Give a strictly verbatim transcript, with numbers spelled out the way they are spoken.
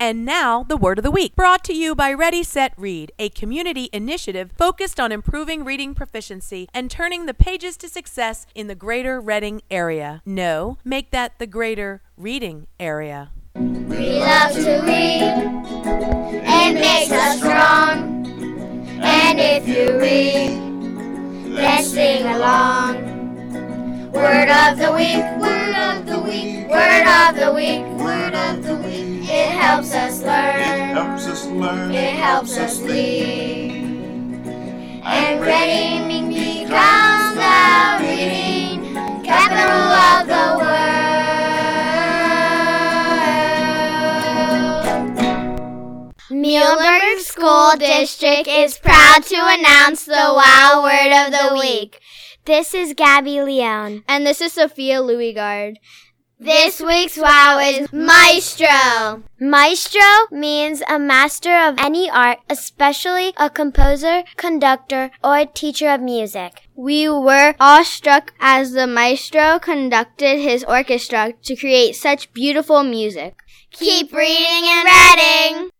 And now, the Word of the Week, brought to you by Ready, Set, Read, a community initiative focused on improving reading proficiency and turning the pages to success in the greater Reading area. No, make that the greater reading area. We love to read. It makes us strong. And if you read, then sing along. Word of the week, word of the week, word of the week, word of the week. It helps us learn. It helps us learn. It helps us lead. And reading becomes the reading capital of the world. Muhlenberg School District is proud to announce the Wow Word of the Week. This is Gabby Leone. And this is Sophia Louisgard. This week's wow is maestro. Maestro means a master of any art, especially a composer, conductor, or teacher of music. We were awestruck as the maestro conducted his orchestra to create such beautiful music. Keep reading and reading.